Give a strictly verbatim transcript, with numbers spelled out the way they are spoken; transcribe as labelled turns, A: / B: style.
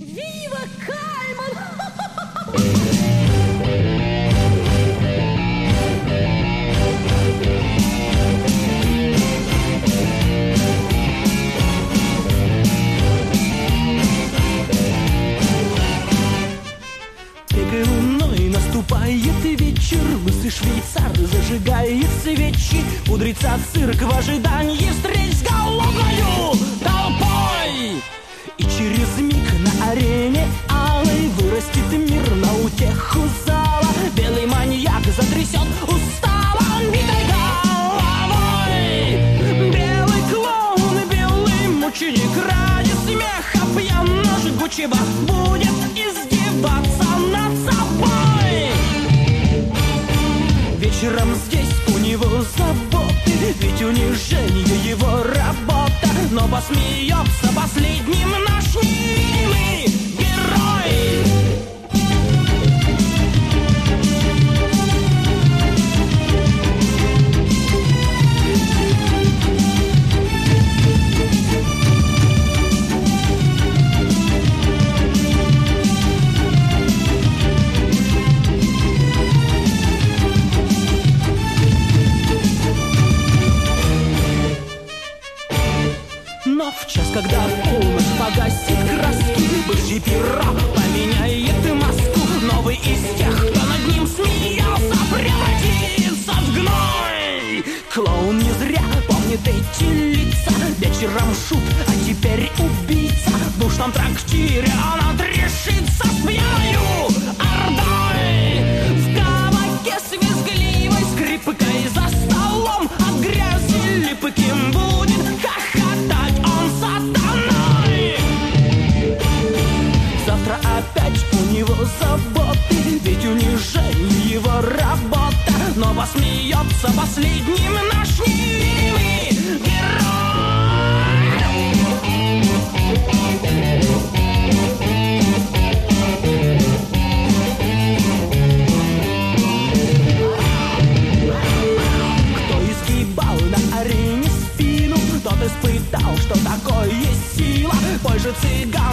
A: Вива Кайман!
B: Пегой луной наступает вечер, лысый швейцар зажигает свечи, пудрится цирк в ожидании встреч с голодною толпой. И через миг на арене алой вырастет мир на утеху зала. Белый маньяк затрясет устало битой головой. Белый клоун, белый мученик ради смеха пьяно-жгучего будет издеваться над собой. Вечером здесь у него заботы, ведь унижение его работа. Но посмеется последним наш невидимый герой. Но в час, когда полночь погасит краски, бывший пирог поменяет маску. Новый из тех, кто над ним смеялся, превратится в гной. Клоун не зря помнит эти лица. Вечером шут, а теперь убийца. В душном трактире он отрешится с пьяною ордой. В кабаке с визгливой скрипкой за столом от грязи липким будет хохотать он сатаной. Завтра опять у него заботы, ведь унижение его работа. Но посмеется последним наш невидимый герой. Кто изгибал на арене спину, тот испытал, что такое сила. Бой же цыган